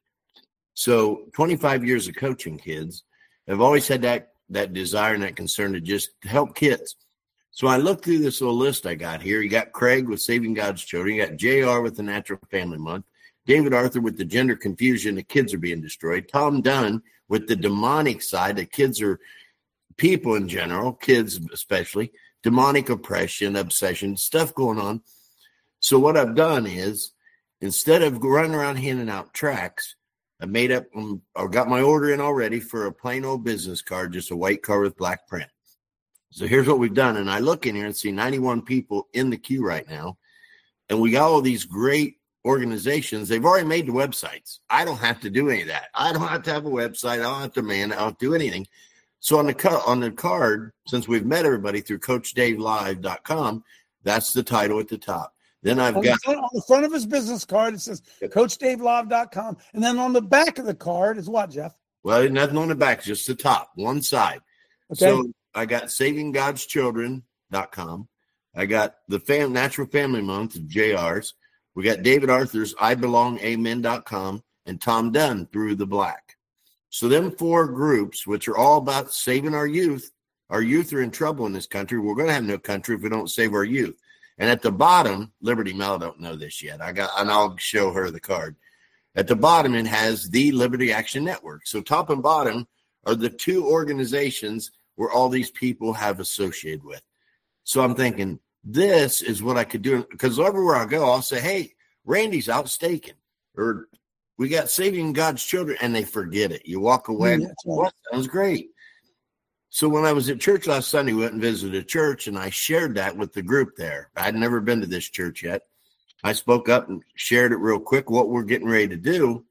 So 25 years of coaching kids, I've always had that desire and that concern to just help kids. So I looked through this little list I got here. You got Craig with Saving God's Children. You got JR with the Natural Family Month. David Arthur with the gender confusion. The kids are being destroyed. Tom Dunn with the demonic side. The kids are people in general, kids especially, demonic oppression, obsession, stuff going on. So what I've done is instead of running around handing out tracts, I made up or got my order in already for a plain old business card, just a white card with black print. So here's what we've done. And I look in here and see 91 people in the queue right now. And we got all these great organizations. They've already made the websites. I don't have to do any of that. I don't have to have a website. I don't have to man. I don't do anything. So on the card, since we've met everybody through CoachDaveLive.com, that's the title at the top. Then I've got on the front of his business card, it says CoachDaveLive.com. And then on the back of the card is what, Jeff? Well, nothing on the back, just the top, one side. Okay. So I got SavingGodsChildren.com. I got the Natural Family Month of JR's. We got David Arthur's IBelongAmen.com and Tom Dunn Through the Black. So them 4 groups, which are all about saving our youth. Our youth are in trouble in this country. We're going to have no country if we don't save our youth. And at the bottom, Liberty Mel don't know this yet. And I'll show her the card. At the bottom, it has the Liberty Action Network. So top and bottom are the 2 organizations where all these people have associated with. So I'm thinking, this is what I could do. Because everywhere I go, I'll say, hey, Randy's out staking. Or we got Saving God's Children. And they forget it. You walk away. Well, that sounds great. So when I was at church last Sunday, we went and visited a church, and I shared that with the group there. I'd never been to this church yet. I spoke up and shared it real quick, what we're getting ready to do.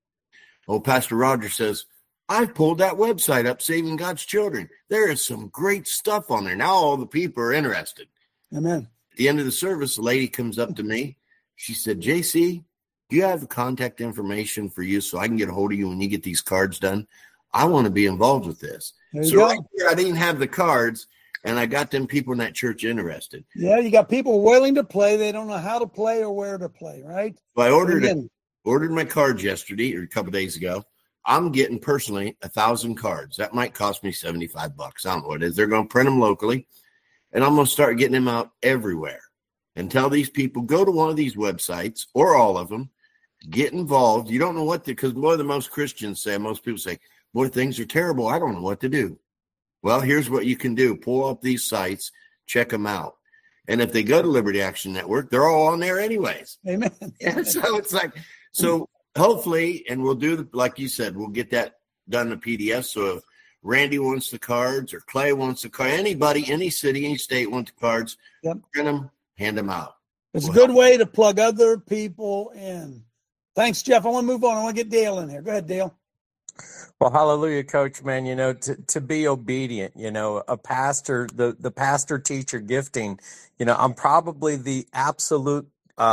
Old Pastor Roger says, I've pulled that website up, Saving God's Children. There is some great stuff on there. Now all the people are interested. Amen. At the end of the service, a lady comes up to me. She said, JC, do you have the contact information for you so I can get a hold of you when you get these cards done? I want to be involved with this. So right here, I didn't have the cards, and I got them people in that church interested. Yeah, you got people willing to play. They don't know how to play or where to play, right? So I ordered my cards yesterday or a couple of days ago. I'm getting personally 1,000 cards. That might cost me $75. I don't know what it is. They're going to print them locally, and I'm going to start getting them out everywhere. and tell these people, go to one of these websites or all of them, get involved. You don't know what to, because more than most Christians say, most people say, boy, things are terrible. I don't know what to do. Well, here's what you can do. Pull up these sites, check them out. And if they go to Liberty Action Network, they're all on there anyways. Amen. And so it's like, so hopefully, and we'll do, like you said, we'll get that done in a PDF. So if Randy wants the cards or Clay wants the card, anybody, any city, any state wants the cards, print them, hand them out. It's a good way to plug other people in. Thanks, Jeff. I want to move on. I want to get Dale in here. Go ahead, Dale. Well, hallelujah, Coach, man, to be obedient, a pastor, the pastor teacher gifting, I'm probably the absolute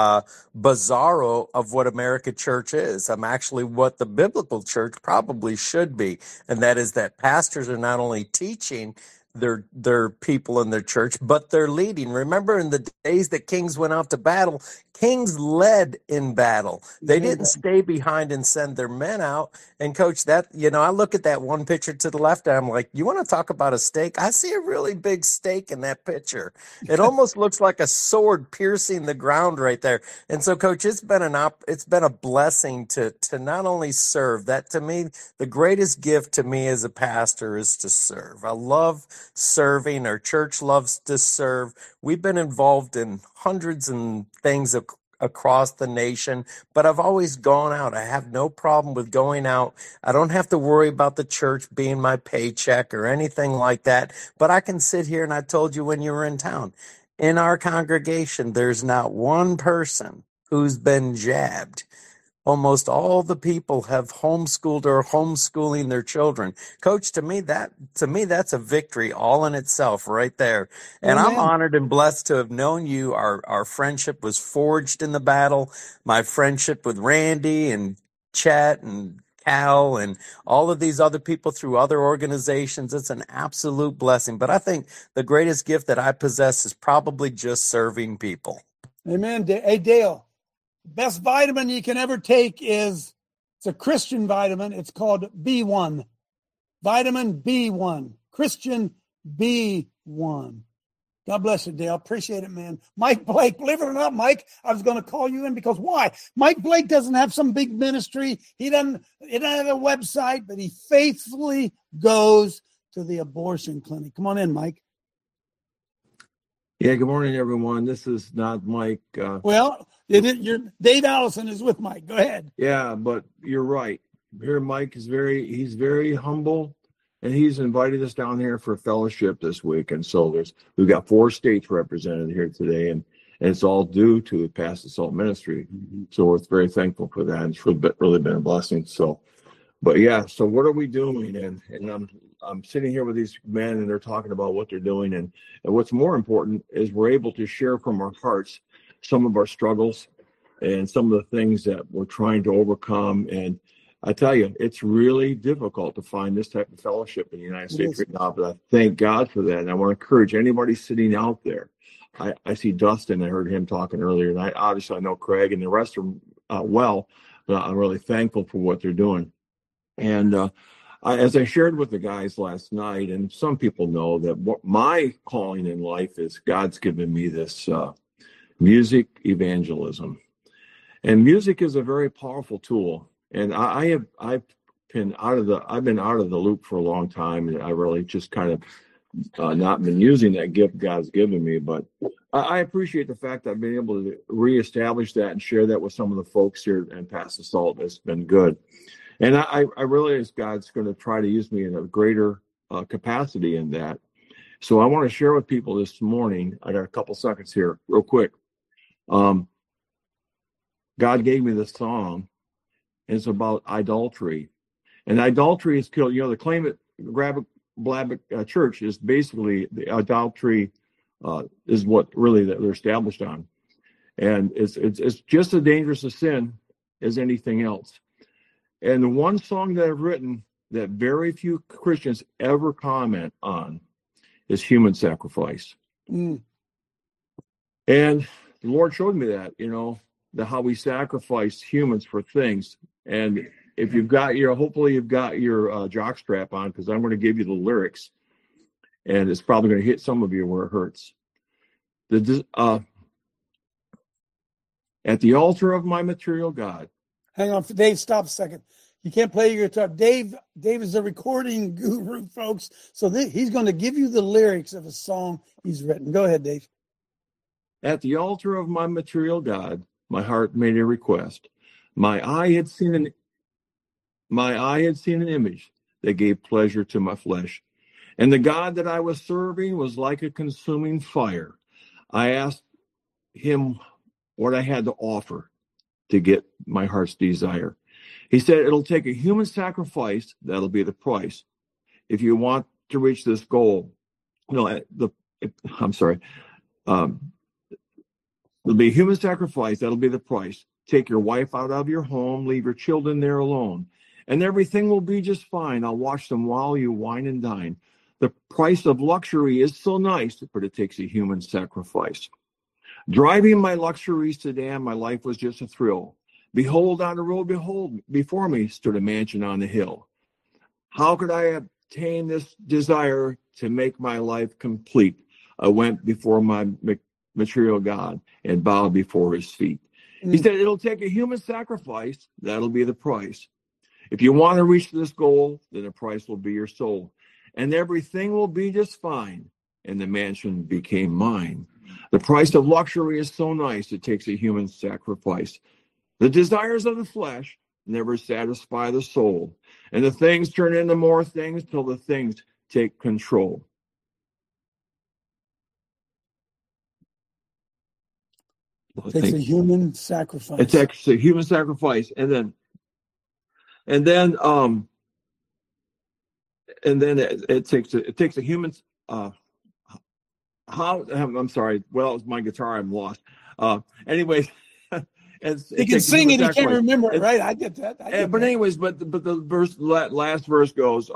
bizarro of what America Church is. I'm actually what the biblical church probably should be. And that is that pastors are not only teaching their people in their church, but they're leading. Remember in the days that kings went out to battle, kings led in battle. They didn't stay behind and send their men out. And Coach, that, I look at that one picture to the left and I'm like, you want to talk about a stake? I see a really big stake in that picture. It almost looks like a sword piercing the ground right there. And so, Coach, it's been a blessing to not only serve. That, to me, the greatest gift to me as a pastor is to serve. I love serving. Our church loves to serve. We've been involved in hundreds and things across the nation, but I've always gone out. I have no problem with going out. I don't have to worry about the church being my paycheck or anything like that, but I can sit here, and I told you when you were in town, in our congregation, there's not one person who's been jabbed. Almost all the people have homeschooled or homeschooling their children. Coach, to me, that's a victory all in itself right there. And Amen. I'm honored and blessed to have known you. Our friendship was forged in the battle. My friendship with Randy and Chet and Cal and all of these other people through other organizations, it's an absolute blessing. But I think the greatest gift that I possess is probably just serving people. Amen. Hey, Dale. Best vitamin you can ever take it's a Christian vitamin. It's called B1. Vitamin B1. Christian B1. God bless you, Dale. Appreciate it, man. Mike Blake, believe it or not, Mike, I was going to call you in because why? Mike Blake doesn't have some big ministry. He doesn't have a website, but he faithfully goes to the abortion clinic. Come on in, Mike. Yeah, good morning, everyone. This is not Mike. Dave Allison is with Mike. Go ahead. Yeah, but you're right. Here, Mike is he's very humble, and he's invited us down here for fellowship this week. And so we've got 4 states represented here today, and it's all due to the Pass the Salt ministry. Mm-hmm. So we're very thankful for that. It's really been a blessing. So, but yeah, so what are we doing? And I'm sitting here with these men, and they're talking about what they're doing. And what's more important is we're able to share from our hearts some of our struggles and some of the things that we're trying to overcome. And I tell you, it's really difficult to find this type of fellowship in the United States right now, but I thank God for that. And I want to encourage anybody sitting out there. I see Dustin, I heard him talking earlier, and I know Craig and the rest are well, but I'm really thankful for what they're doing. And as I shared with the guys last night, and some people know that what my calling in life is, God's given me this music evangelism. And music is a very powerful tool. And I've been out of the loop for a long time, and I really just kind of not been using that gift God's given me. But I appreciate the fact that I've been able to reestablish that and share that with some of the folks here and Pass the Salt. It's been good. And I realize God's going to try to use me in a greater capacity in that. So I want to share with people this morning. I got a couple seconds here, real quick. God gave me this song. It's about idolatry, and idolatry is killed. The Claim It Blab Church is basically the idolatry is what really they're established on, and it's just as dangerous a sin as anything else. And the one song that I've written that very few Christians ever comment on is human sacrifice. Mm. And the Lord showed me that, how we sacrifice humans for things. And if hopefully you've got your jock strap on, because I'm going to give you the lyrics, and it's probably going to hit some of you where it hurts. At the altar of my material God. Hang on, Dave, stop a second. You can't play your guitar. Dave is a recording guru, folks. So he's going to give you the lyrics of a song he's written. Go ahead, Dave. At the altar of my material God, my heart made a request. My eye had seen an image that gave pleasure to my flesh. And the God that I was serving was like a consuming fire. I asked him what I had to offer to get my heart's desire. He said, it'll take a human sacrifice. That'll be the price. If you want to reach this goal, it'll be a human sacrifice. That'll be the price. Take your wife out of your home, leave your children there alone, and everything will be just fine. I'll watch them while you wine and dine. The price of luxury is so nice, but it takes a human sacrifice. Driving my luxury sedan, my life was just a thrill. Behold, on the road, before me stood a mansion on the hill. How could I obtain this desire to make my life complete? I went before my material God and bowed before his feet. He said, it'll take a human sacrifice. That'll be the price. If you want to reach this goal, then the price will be your soul. And everything will be just fine. And the mansion became mine. The price of luxury is so nice, it takes a human sacrifice. The desires of the flesh never satisfy the soul. And the things turn into more things till the things take control. It takes a human sacrifice. It takes a human sacrifice. And then it takes a human I'm sorry. Well, it's my guitar. I'm lost. Anyways, you can sing it. You can't remember it, right? I get that. Anyways, but the last verse goes.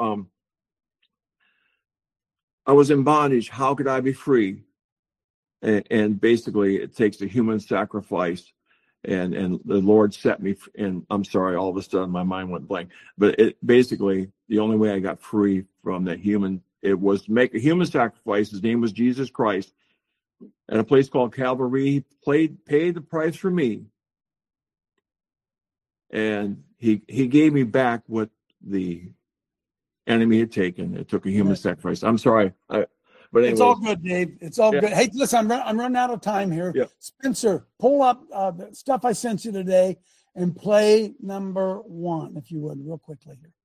I was in bondage. How could I be free? And basically, it takes a human sacrifice. And the Lord set me. And I'm sorry. All of a sudden, my mind went blank. But it basically, the only way I got free from the human. It was to make a human sacrifice. His name was Jesus Christ. At a place called Calvary, he paid the price for me. And he gave me back what the enemy had taken. It took a human sacrifice. I'm sorry. But anyways. It's all good, Dave. It's all good. Hey, listen, I'm running out of time here. Yeah. Spencer, pull up the stuff I sent you today and play number 1, if you would, real quickly here.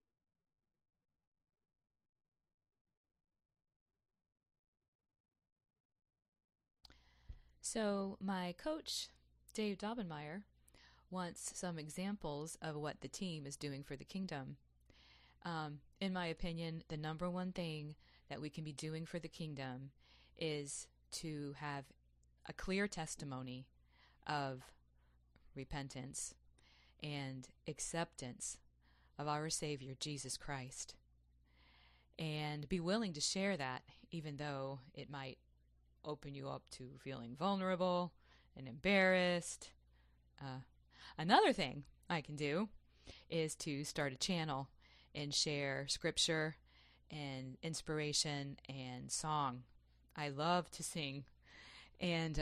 So my coach, Dave Daubenmeier, wants some examples of what the team is doing for the kingdom. In my opinion, the number one thing that we can be doing for the kingdom is to have a clear testimony of repentance and acceptance of our Savior, Jesus Christ. And be willing to share that, even though it might open you up to feeling vulnerable and embarrassed. Another thing I can do is to start a channel and share scripture and inspiration and song. I love to sing, and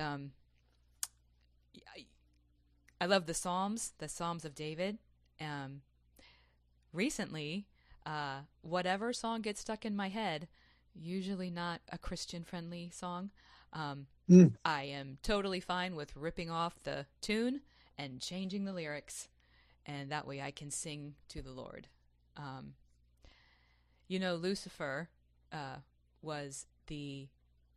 I love the Psalms of David. Recently, whatever song gets stuck in my head, usually not a Christian-friendly song, I am totally fine with ripping off the tune and changing the lyrics, and that way I can sing to the Lord. Lucifer was the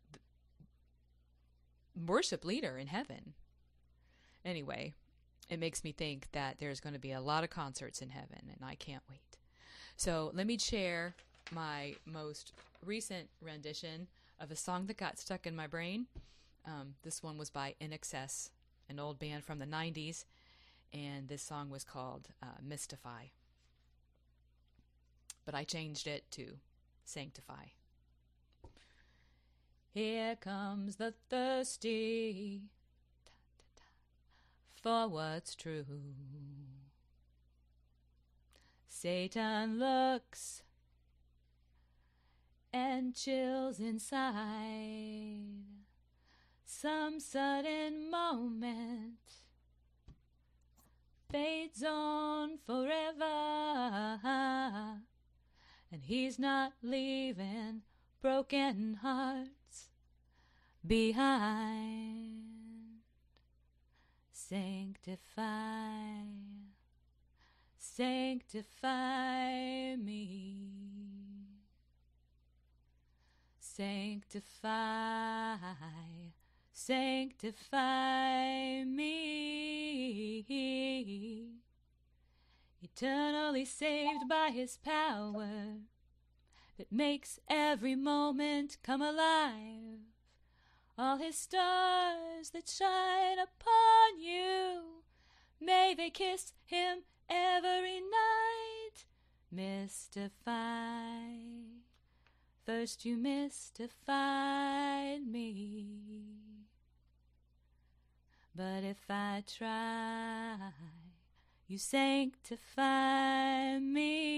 worship leader in heaven. Anyway, it makes me think that there's going to be a lot of concerts in heaven, and I can't wait. So let me share my most recent rendition of a song that got stuck in my brain. This one was by INXS, an old band from the 90s, and this song was called Mystify. But I changed it to Sanctify. Here comes the thirsty for what's true. Satan looks and chills inside. Some sudden moment fades on forever, and he's not leaving broken hearts behind. Sanctify, sanctify me. Sanctify, sanctify me. Eternally saved by his power that makes every moment come alive. All his stars that shine upon you, may they kiss him every night. Mystify, first you mystified me. But if I try, you sanctify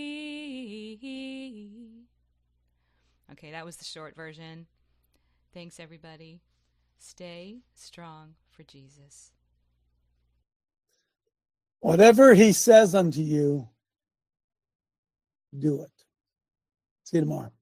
me. Okay, that was the short version. Thanks, everybody. Stay strong for Jesus. Whatever he says unto you, do it. See you tomorrow.